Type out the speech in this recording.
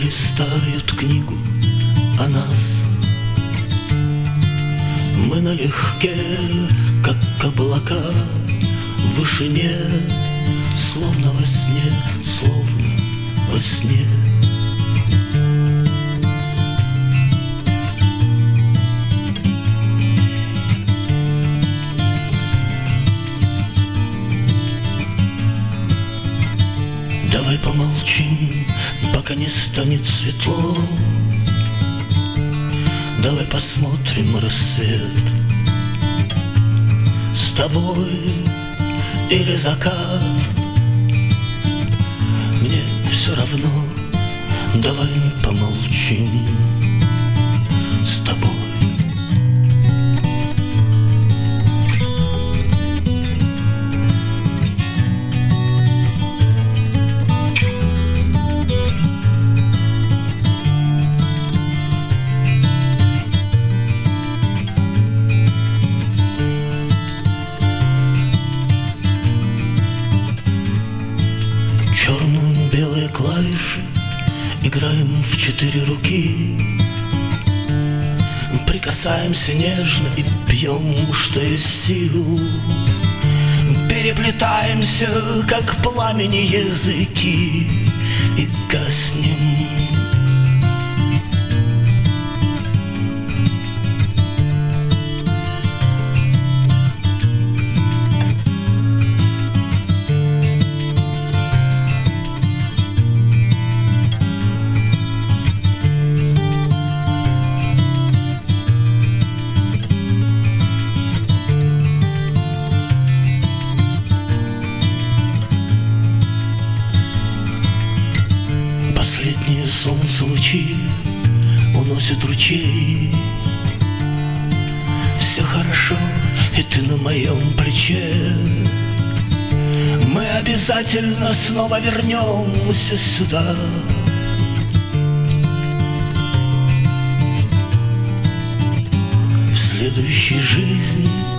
листают книгу о нас. Мы налегке, как облака, в вышине, словно во сне, словно во сне. Давай помолчим, пока не станет светло. Давай посмотрим рассвет с тобой или закат. Мне все равно, давай помолчим с тобой. Черно-белые клавиши, играем в 4 руки. Прикасаемся нежно и пьем, что есть сил. Переплетаемся, как пламени языки, и гаснем. Последние солнце лучи уносят ручей. Все хорошо, и ты на моем плече. Мы обязательно снова вернемся сюда. В следующей жизни